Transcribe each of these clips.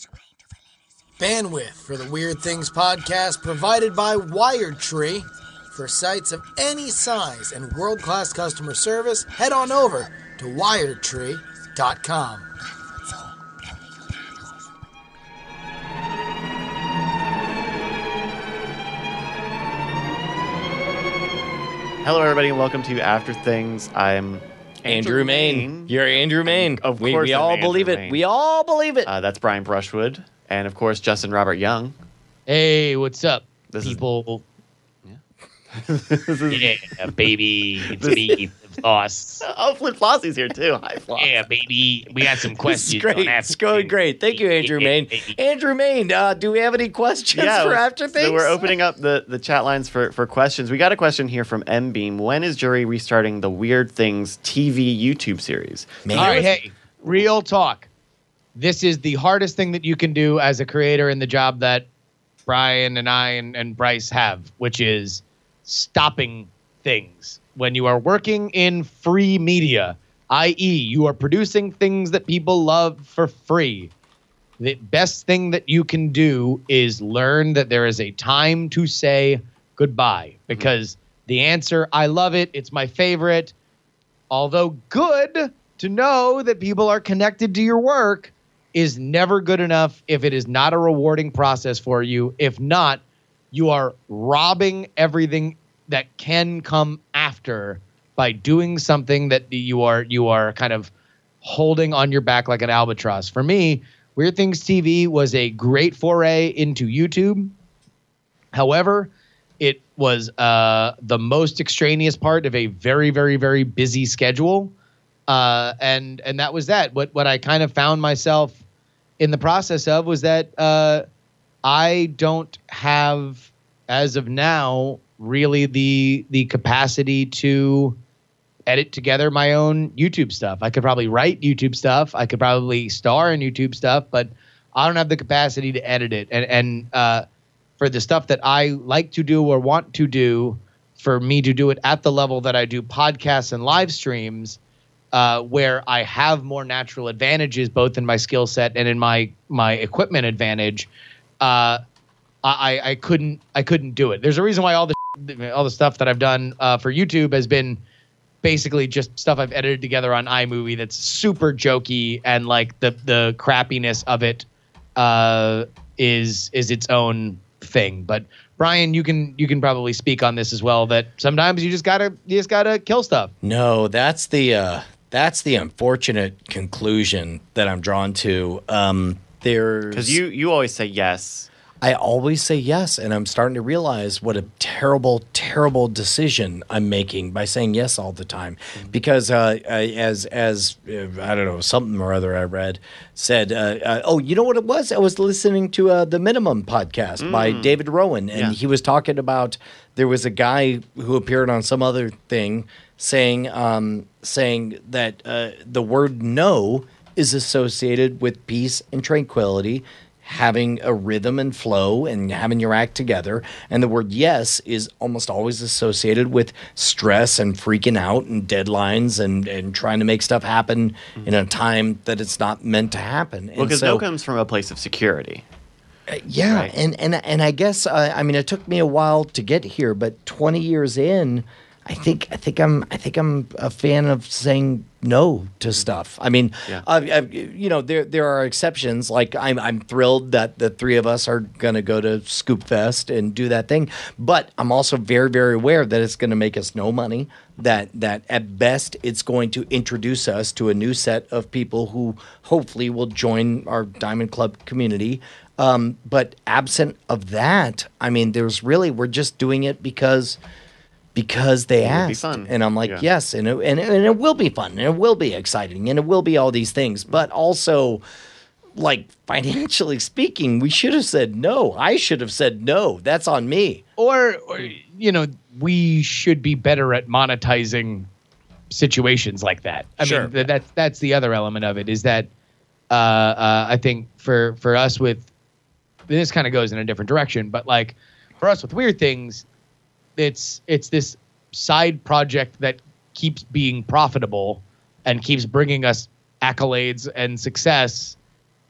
Bandwidth for the Weird Things podcast provided by WiredTree. For sites of any size and world-class customer service, head on over to wiredtree.com. Hello, everybody, and welcome to After Things. I'm Andrew Main. You're Andrew Main. Of course, we I'm all Andrew believe it. Main. We all believe it. That's Brian Brushwood, and of course, Justin Robert Young. Hey, what's up, This is- people? This is- Yeah, baby. It's me, the boss. Oh, Flip Flossie's here too. Hi, Floss. Yeah, baby. We got some This questions. is great. on It's going great. Thank you, Andrew Main. Andrew Main, do we have any questions for After Things? So we're opening up the chat lines for questions. We got a question here from M Beam. When is Jury restarting the Weird Things TV YouTube series? Man, All right, hey, real talk. This is the hardest thing that you can do as a creator in the job that Brian and I and Bryce have, which is stopping things. When you are working in free media, i.e., you are producing things that people love for free, the best thing that you can do is learn that there is a time to say goodbye. Because the answer, I love it, it's my favorite, although good to know that people are connected to your work, is never good enough if it is not a rewarding process for you. If not, you are robbing everything that can come after by doing something that you are kind of holding on your back like an albatross. For me, Weird Things TV was a great foray into YouTube. However, it was the most extraneous part of a very, very, very busy schedule. And that was that. What I kind of found myself in the process of was that I don't have, as of now, really the capacity to edit together my own YouTube stuff. I could probably write YouTube stuff. I could probably star in YouTube stuff, but I don't have the capacity to edit it. And for the stuff that I like to do or want to do, for me to do it at the level that I do podcasts and live streams, where I have more natural advantages, both in my skill set and in my equipment advantage, I couldn't do it. There's a reason why all the stuff that I've done for YouTube has been basically just stuff I've edited together on iMovie that's super jokey, and like the crappiness of it is its own thing. But Brian, you can probably speak on this as well, that sometimes you just gotta kill stuff. No, that's the unfortunate conclusion that I'm drawn to. Because you always say yes. I always say yes, and I'm starting to realize what a terrible, terrible decision I'm making by saying yes all the time. Because as I don't know, something or other I read said, oh, you know what it was? I was listening to the Minimum podcast by David Rowan, and he was talking about, there was a guy who appeared on some other thing saying that the word no is associated with peace and tranquility, having a rhythm and flow and having your act together. And the word yes is almost always associated with stress and freaking out and deadlines and trying to make stuff happen in a time that it's not meant to happen. Well, because no comes from a place of security. Yeah, right? and I guess I mean, it took me a while to get here, but 20 years in, I think I'm a fan of saying no to stuff. I mean, you know, there are exceptions. Like I'm thrilled that the three of us are going to go to Scoop Fest and do that thing, but I'm also very, very aware that it's going to make us no money. That at best it's going to introduce us to a new set of people who hopefully will join our Diamond Club community. But absent of that, I mean, we're just doing it because they asked, and I'm like, yes, and it will be fun, and it will be exciting, and it will be all these things. But also, like, financially speaking, we should have said no. I should have said no. That's on me. Or you know, we should be better at monetizing situations like that. I mean, that's the other element of it, is that I think for us with this kind of goes in a different direction, but like for us with Weird Things, it's this side project that keeps being profitable and keeps bringing us accolades and success,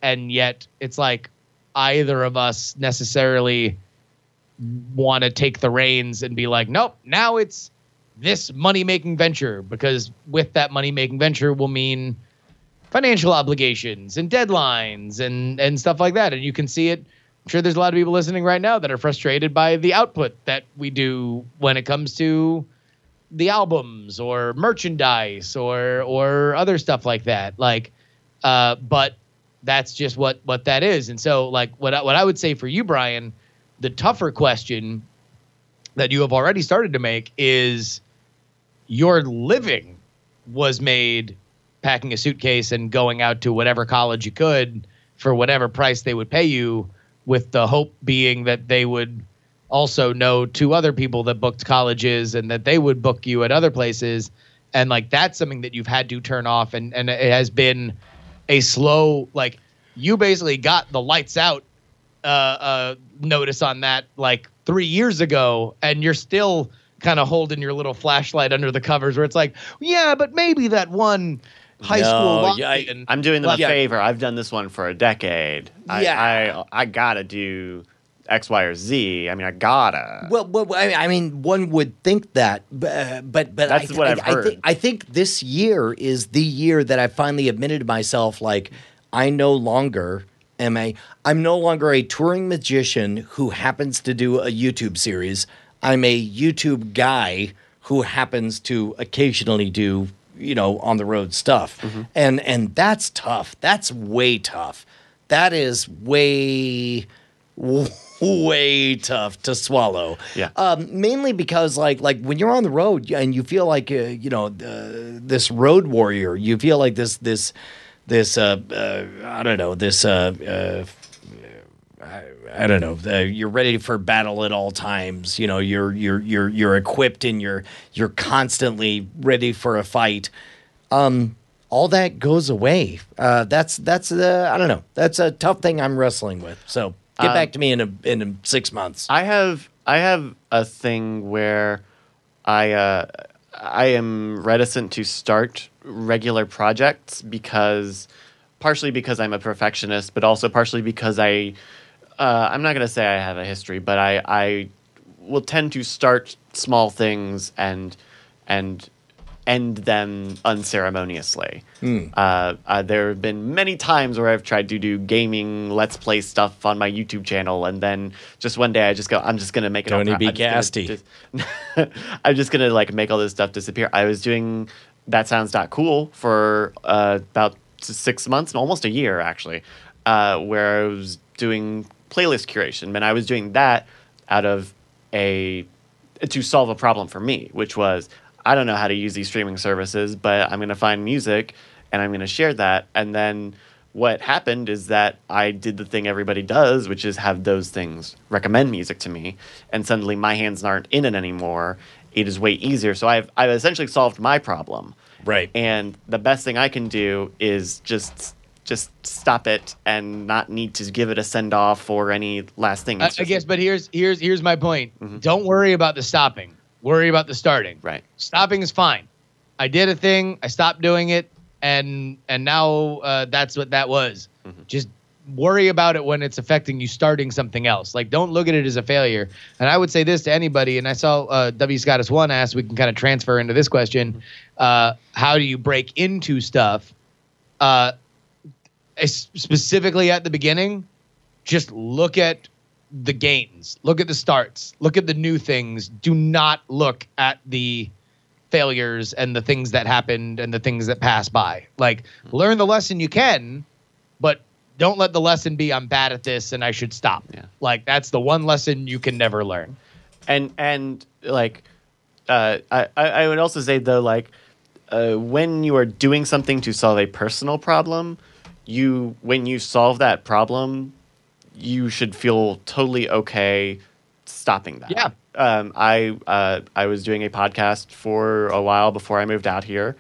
and yet it's like either of us necessarily want to take the reins and be like, nope, now it's this money-making venture, because with that money-making venture will mean financial obligations and deadlines and stuff like that. And you can see it. I'm sure there's a lot of people listening right now that are frustrated by the output that we do when it comes to the albums or merchandise or other stuff like that. Like, but that's just what that is. And so, like, what I would say for you, Brian, the tougher question that you have already started to make is your living was made packing a suitcase and going out to whatever college you could for whatever price they would pay you, with the hope being that they would also know 2 other people that booked colleges and that they would book you at other places. And like, that's something that you've had to turn off. And it has been a slow, like, you basically got the lights out notice on that like 3 years ago, and you're still kind of holding your little flashlight under the covers where it's like, yeah, but maybe that one high school. I'm doing them a favor. I've done this one for a decade. Yeah. I gotta do X, Y, or Z. I mean, I gotta. Well, I mean, one would think that, but that's what I've heard. I think this year is the year that I finally admitted to myself, like, I'm no longer a touring magician who happens to do a YouTube series. I'm a YouTube guy who happens to occasionally do, on the road stuff. Mm-hmm. And that's tough. That's way tough. That is way tough to swallow. Yeah. Mainly because like when you're on the road and you feel like this road warrior, you feel like this I don't know. You're ready for battle at all times. You're equipped and you're constantly ready for a fight. All that goes away. That's I don't know. That's a tough thing I'm wrestling with. So get back to me in 6 months. I have a thing where I am reticent to start regular projects partially because I'm a perfectionist, but also partially because I'm not going to say I have a history, but I will tend to start small things and end them unceremoniously. There have been many times where I've tried to do gaming Let's Play stuff on my YouTube channel, and then just one day I just go, I'm just going to make it Tony B. Casty. I'm just going to like make all this stuff disappear. I was doing That Sounds Cool for about 6 months, almost a year actually, where I was doing playlist curation, and I was doing that to solve a problem for me, which was, I don't know how to use these streaming services, but I'm going to find music and I'm going to share that. And then what happened is that I did the thing everybody does, which is have those things recommend music to me, and suddenly my hands aren't in it anymore. It is way easier. So I've essentially solved my problem. Right. And the best thing I can do is just stop it and not need to give it a send off or any last thing. I guess, but here's my point. Mm-hmm. Don't worry about the stopping. Worry about the starting. Right. Stopping is fine. I did a thing. I stopped doing it, and now that's what that was. Mm-hmm. Just worry about it when it's affecting you starting something else. Like, don't look at it as a failure. And I would say this to anybody, and I saw W. Scottus 1 asked, we can kind of transfer into this question. How do you break into stuff? Specifically at the beginning, just look at the gains, look at the starts, look at the new things. Do not look at the failures and the things that happened and the things that pass by. Like, learn the lesson you can, but don't let the lesson be, I'm bad at this and I should stop. Yeah. Like, that's the one lesson you can never learn. And like, I would also say though, like, when you are doing something to solve a personal problem, when you solve that problem, you should feel totally okay stopping that. Yeah. I was doing a podcast for a while before I moved out here,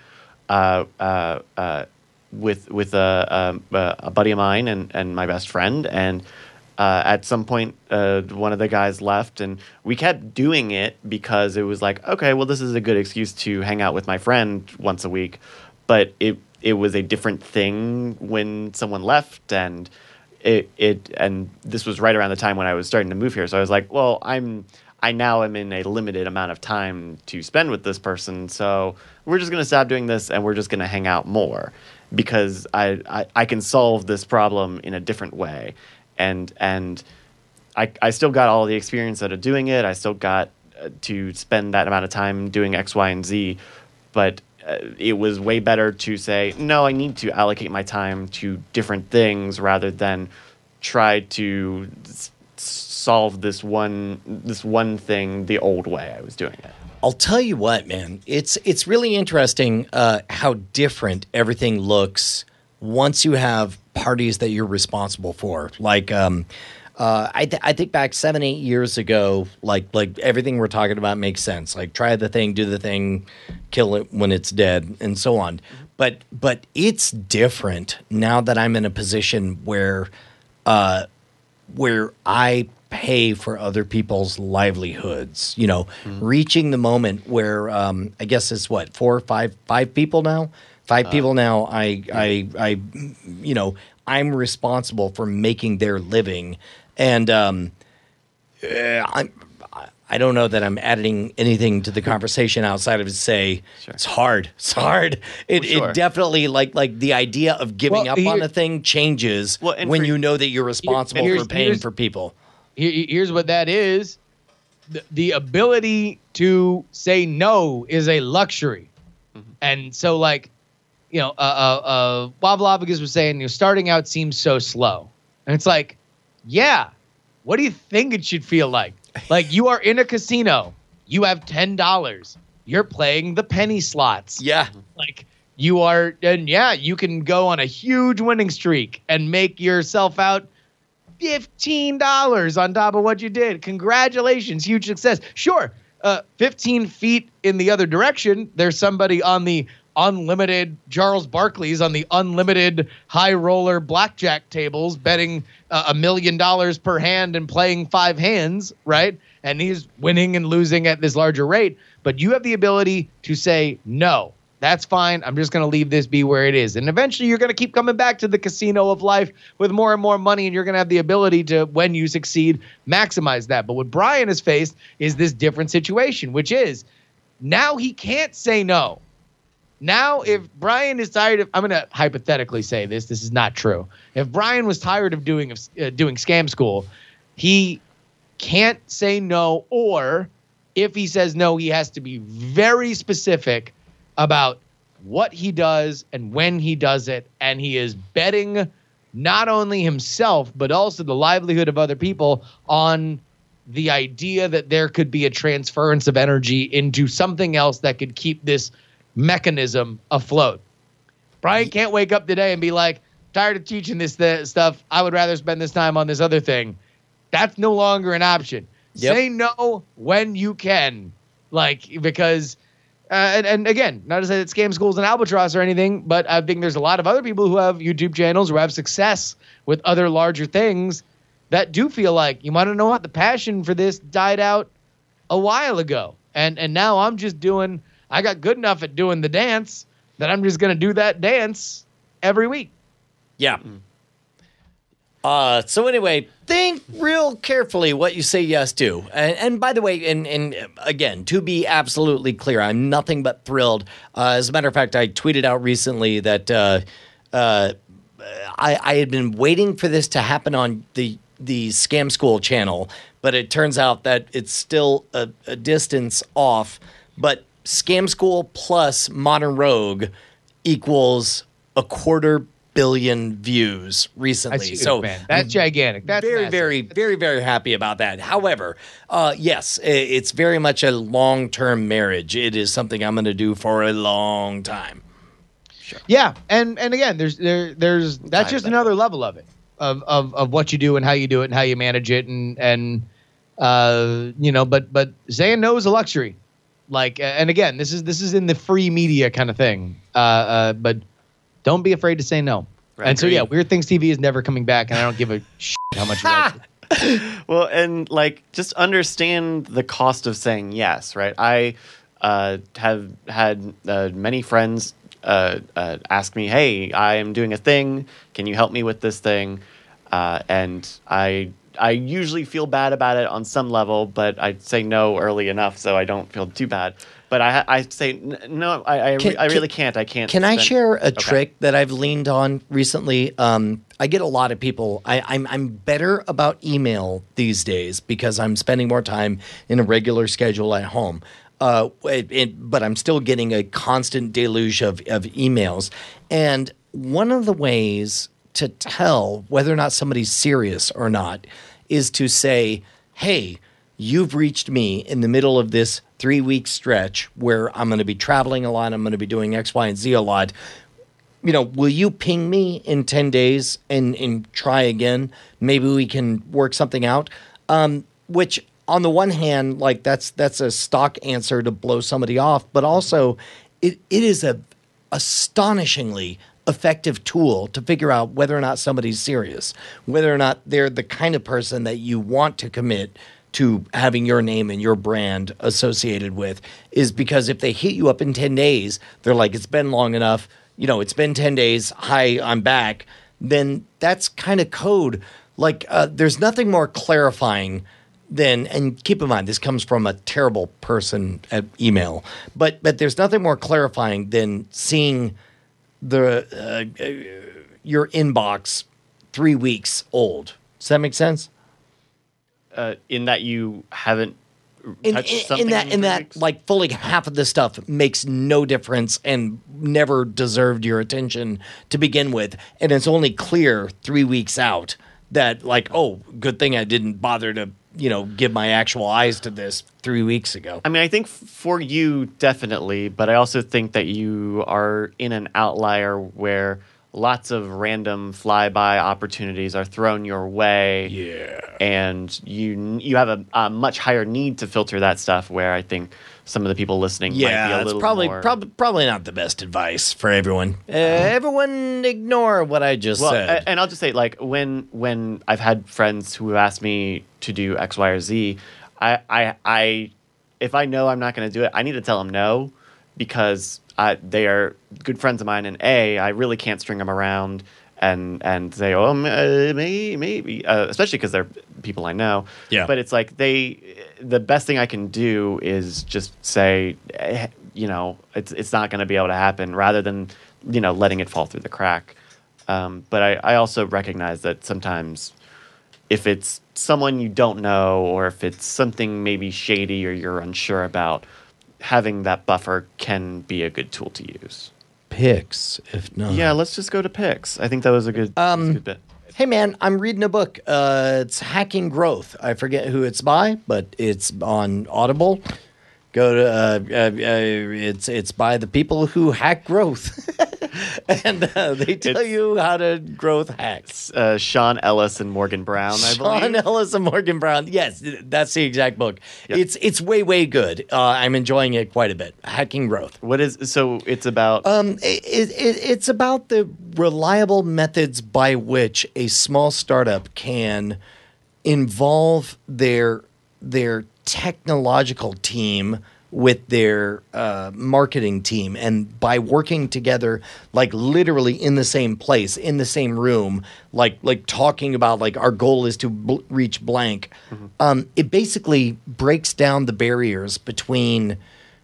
with a buddy of mine and my best friend, and at some point one of the guys left, and we kept doing it because it was like, okay, well, this is a good excuse to hang out with my friend once a week, but it was a different thing when someone left, and and this was right around the time when I was starting to move here. So I was like, well, I now am in a limited amount of time to spend with this person, so we're just going to stop doing this and we're just going to hang out more because I can solve this problem in a different way. And I still got all the experience out of doing it. I still got to spend that amount of time doing X, Y, and Z, but it was way better to say, no, I need to allocate my time to different things rather than try to solve this one thing the old way I was doing it. I'll tell you what, man. It's really interesting how different everything looks once you have parties that you're responsible for. Like, I think back 7-8 years ago, like everything we're talking about makes sense. Like, try the thing, do the thing, kill it when it's dead, and so on. But it's different now that I'm in a position where I pay for other people's livelihoods, reaching the moment where I guess it's what, five people now? Five people now. I'm responsible for making their living, and I don't know that I'm adding anything to the conversation outside of say it's hard. It's hard. It definitely like the idea of giving up on a thing changes when you know that you're responsible for paying for people. Here's what that is. The ability to say no is a luxury. Mm-hmm. And so Wavlovigus was saying, starting out seems so slow. And it's like, yeah, what do you think it should feel like? Like, you are in a casino. You have $10. You're playing the penny slots. Yeah. Like, you are, and yeah, you can go on a huge winning streak and make yourself out $15 on top of what you did. Congratulations. Huge success. Sure. 15 feet in the other direction, there's somebody on the unlimited Charles Barkley's on the unlimited high roller blackjack tables betting $1 million per hand and playing 5 hands, right? And he's winning and losing at this larger rate. But you have the ability to say, no, that's fine. I'm just going to leave this be where it is. And eventually you're going to keep coming back to the casino of life with more and more money, and you're going to have the ability to, when you succeed, maximize that. But what Brian has faced is this different situation, which is now he can't say no. Now, if Brian is tired of, I'm going to hypothetically say this is not true. If Brian was tired of doing Scam School, he can't say no, or if he says no, he has to be very specific about what he does and when he does it, and he is betting not only himself, but also the livelihood of other people on the idea that there could be a transference of energy into something else that could keep this mechanism afloat. Brian can't wake up today and be like, tired of teaching this stuff. I would rather spend this time on this other thing. That's no longer an option. Yep. Say no when you can, because and again, not to say that Scam School's an albatross or anything, but I think there's a lot of other people who have YouTube channels who have success with other larger things that do feel like, you want to know what, the passion for this died out a while ago, and now I'm just doing. I got good enough at doing the dance that I'm just going to do that dance every week. Yeah. So anyway, think real carefully what you say yes to. And by the way, and again, to be absolutely clear, I'm nothing but thrilled. As a matter of fact, I tweeted out recently that I had been waiting for this to happen on the Scam School channel, but it turns out that it's still a distance off. But Scam School plus Modern Rogue equals 250 million views recently. So that's gigantic. That's very, massive. very, very, very happy about that. However, yes, it's very much a long-term marriage. It is something I'm going to do for a long time. Sure. Yeah, and again, there's that's just another level of it, of what you do and how you do it and how you manage it, and but saying no is a luxury. And again, this is in the free media kind of thing. But don't be afraid to say no. Right, and so, yeah, Weird Things TV is never coming back, and I don't give a shit how much you like it. Well, and just understand the cost of saying yes, right? I have had many friends ask me, hey, I am doing a thing. Can you help me with this thing? And I usually feel bad about it on some level, but I say no early enough so I don't feel too bad. But I say, no, I really can't. I can't. Can I share a trick that I've leaned on recently? I get a lot of people. I'm better about email these days because I'm spending more time in a regular schedule at home. But I'm still getting a constant deluge of emails. And one of the ways to tell whether or not somebody's serious or not is to say, hey, you've reached me in the middle of this 3-week stretch where I'm going to be traveling a lot. I'm going to be doing X, Y, and Z a lot. Will you ping me in 10 days and try again? Maybe we can work something out. Which on the one hand, like that's a stock answer to blow somebody off, but also it is a astonishingly effective tool to figure out whether or not somebody's serious, whether or not they're the kind of person that you want to commit to having your name and your brand associated with, is because if they hit you up in 10 days, they're like, it's been long enough, it's been 10 days, hi, I'm back, then that's kind of code. Like there's nothing more clarifying than, and keep in mind, this comes from a terrible person at email, but there's nothing more clarifying than seeing your inbox 3 weeks old. Does that make sense? In that you haven't touched something in that weeks? like fully half of the stuff makes no difference and never deserved your attention to begin with, and it's only clear 3 weeks out that like, oh, good thing I didn't bother to give my actual eyes to this 3 weeks ago. I mean, I think for you, definitely, but I also think that you are in an outlier where lots of random flyby opportunities are thrown your way. Yeah. And you have a much higher need to filter that stuff, where I think some of the people listening might be a little more... probably not the best advice for everyone. Everyone ignore what I just said. And I'll just say, like, when I've had friends who have asked me to do X, Y, or Z, I if I know I'm not going to do it, I need to tell them no, because they are good friends of mine, and I really can't string them around and say, oh, maybe, especially because they're people I know. Yeah. But it's like the best thing I can do is just say, it's not going to be able to happen, rather than, letting it fall through the crack. But I also recognize that sometimes if it's someone you don't know, or if it's something maybe shady or you're unsure about, having that buffer can be a good tool to use. Picks, if not. Yeah, let's just go to picks. I think that was a good bit. Hey, man, I'm reading a book. It's Hacking Growth. I forget who it's by, but it's on Audible. Go to it's by the people who hack growth, and they tell you how to growth hack. Sean Ellis and Morgan Brown, I believe. Sean Ellis and Morgan Brown. Yes, that's the exact book. Yep. It's way good. I'm enjoying it quite a bit. Hacking Growth. It's about it's about the reliable methods by which a small startup can involve their technological team with their marketing team, and by working together, like literally in the same place, in the same room, like talking about like our goal is to reach blank. Mm-hmm. It basically breaks down the barriers between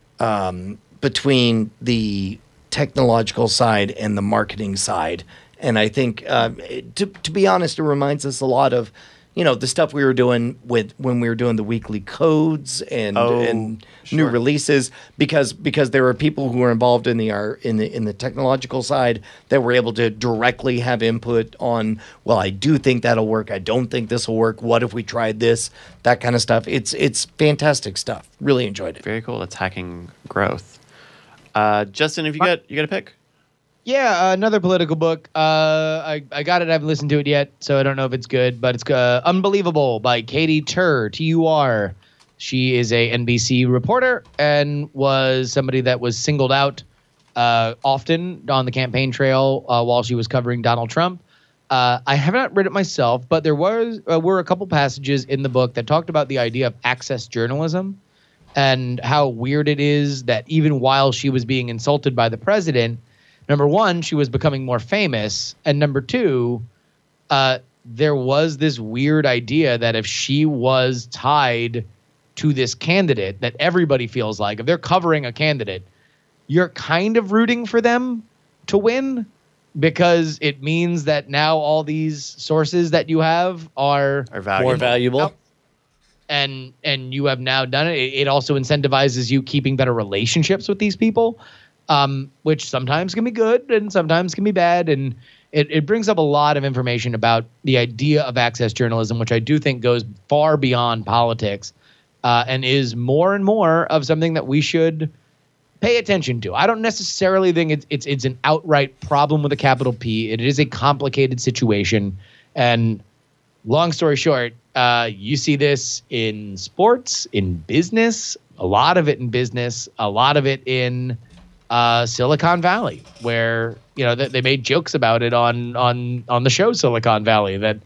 the technological side and the marketing side, and I think to be honest, it reminds us a lot of the stuff we were doing when we were doing the weekly codes and new releases, because there were people who were involved in the technological side that were able to directly have input on, well, I do think that'll work. I don't think this will work. What if we tried this? That kind of stuff. It's fantastic stuff. Really enjoyed it. Very cool. It's Hacking Growth. Justin, have you got a pick? Yeah, another political book. I got it. I haven't listened to it yet, so I don't know if it's good. But it's Unbelievable by Katie Tur, Tur. She is a NBC reporter and was somebody that was singled out often on the campaign trail while she was covering Donald Trump. I have not read it myself, but there were a couple passages in the book that talked about the idea of access journalism and how weird it is that even while she was being insulted by the president, Number one, she was becoming more famous, and number two, there was this weird idea that if she was tied to this candidate, that everybody feels like if they're covering a candidate, you're kind of rooting for them to win because it means that now all these sources that you have are more valuable. And you have now done it. It also incentivizes you keeping better relationships with these people, which sometimes can be good and sometimes can be bad. And it brings up a lot of information about the idea of access journalism, which I do think goes far beyond politics and is more and more of something that we should pay attention to. I don't necessarily think it's an outright problem with a capital P. It is a complicated situation. And long story short, you see this in sports, in business, a lot of it in business, a lot of it in Silicon Valley, where they made jokes about it on the show Silicon Valley. That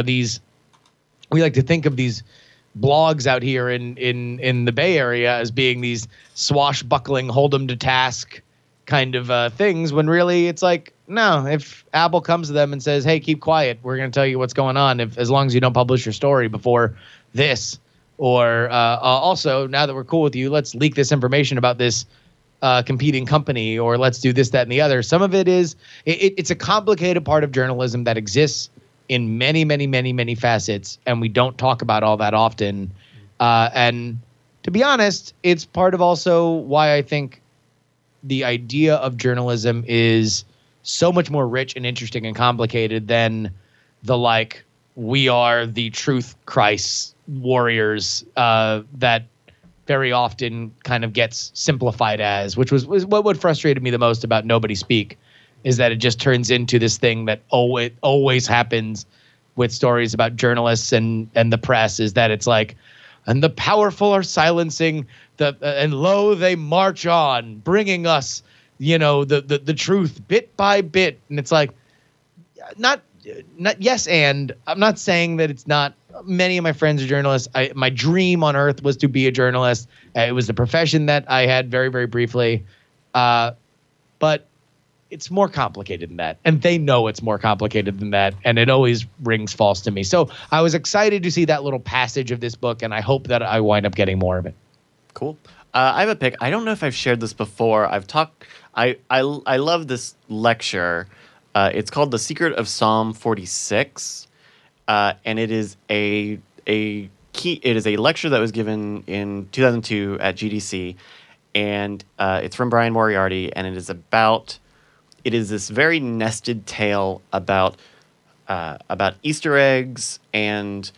we like to think of these blogs out here in the Bay Area as being these swashbuckling, hold 'em to task kind of things, when really it's like, no, if Apple comes to them and says, hey, keep quiet, we're going to tell you what's going on as long as you don't publish your story before this, or also, now that we're cool with you, let's leak this information about this competing company, or let's do this, that, and the other. Some of it is, it's a complicated part of journalism that exists in many, many, many, many facets, and we don't talk about all that often. And to be honest, it's part of also why I think the idea of journalism is so much more rich and interesting and complicated than the we are the truth Christ warriors that very often kind of gets simplified as, which was what frustrated me the most about Nobody Speak, is that it just turns into this thing that always happens with stories about journalists and the press, is that it's like, and the powerful are silencing and lo, they march on, bringing us, the truth bit by bit. And it's like, not yes, and I'm not saying that it's not. Many of my friends are journalists. My dream on earth was to be a journalist. It was the profession that I had very, very briefly. But it's more complicated than that. And they know it's more complicated than that. And it always rings false to me. So I was excited to see that little passage of this book, and I hope that I wind up getting more of it. Cool. I have a pick. I don't know if I've shared this before. I love this lecture. It's called The Secret of Psalm 46. And it is a lecture that was given in 2002 at GDC, and it's from Brian Moriarty, and it is this very nested tale about Easter eggs and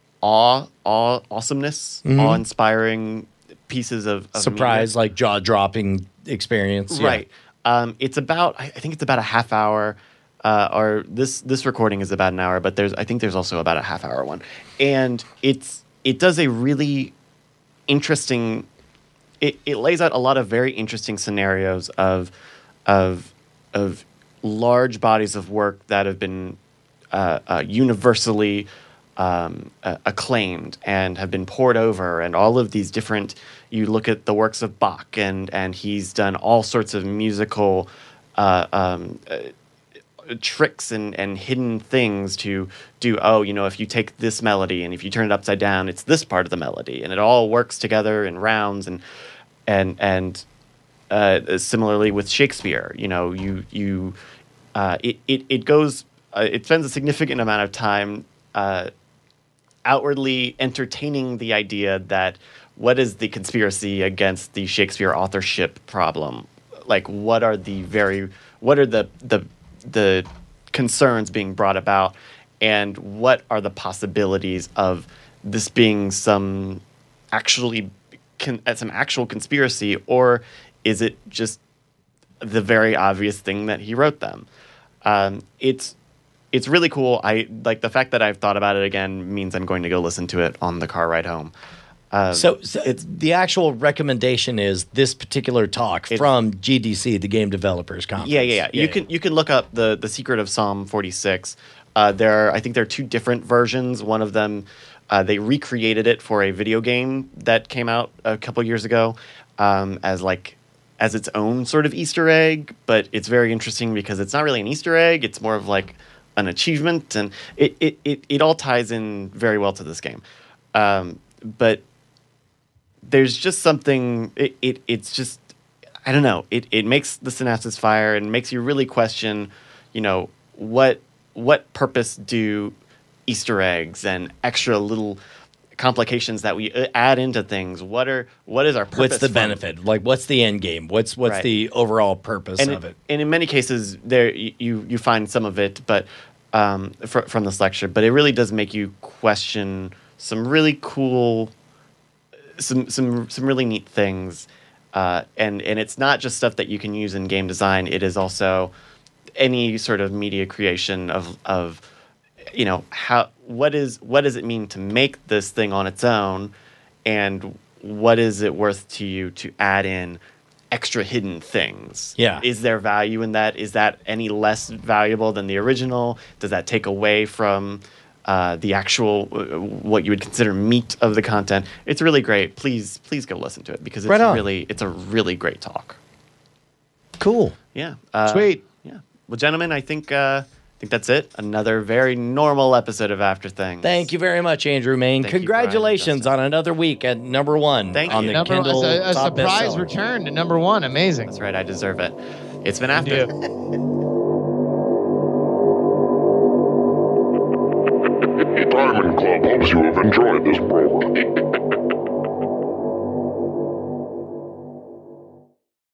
awesomeness, awe-inspiring pieces of surprise, media. like jaw-dropping experience, right? Yeah. I think it's about a half hour. Or this recording is about an hour, but I think there's also about a half hour one, and it does a really interesting. It lays out a lot of very interesting scenarios of large bodies of work that have been universally acclaimed and have been poured over, and all of these different. You look at the works of Bach, and he's done all sorts of musical. Tricks and hidden things to do. If you take this melody and if you turn it upside down, it's this part of the melody, and it all works together in rounds. And similarly with Shakespeare, it goes. It spends a significant amount of time outwardly entertaining the idea that what is the conspiracy against the Shakespeare authorship problem? Like, what are the concerns being brought about, and what are the possibilities of this being some actual conspiracy, or is it just the very obvious thing that he wrote them? It's really cool. I like the fact that I've thought about it again means I'm going to go listen to it on the car ride home. So the actual recommendation is this particular talk from GDC, the Game Developers Conference. Yeah. You can look up the Secret of Psalm 46. I think there are two different versions. One of them, they recreated it for a video game that came out a couple years ago as as its own sort of Easter egg, but it's very interesting because it's not really an Easter egg. It's more of like an achievement, and it all ties in very well to this game. But there's just something. It's just, I don't know. It makes the synapses fire and makes you really question, what purpose do Easter eggs and extra little complications that we add into things. What is our purpose? What's the benefit? Like, what's the end game? What's right. the overall purpose of it? And in many cases, there you find some of it, but from this lecture. But it really does make you question some really cool, some really neat things. And it's not just stuff that you can use in game design. It is also any sort of media creation of what does it mean to make this thing on its own, and what is it worth to you to add in extra hidden things? Yeah. Is there value in that? Is that any less valuable than the original? Does that take away from the actual what you would consider meat of the content? It's really great. Please go listen to it because it's it's a really great talk. Cool. Yeah. Sweet. Yeah. Well, gentlemen, I think that's it. Another very normal episode of After Things. Thank you very much, Andrew Mayne. Thank you, Congratulations Brian, on another week at number one. Thank on you. the Kindle a top surprise bestseller. return to number one. Amazing. That's right. I deserve it. It's been After. Diamond Club hopes you have enjoyed this program.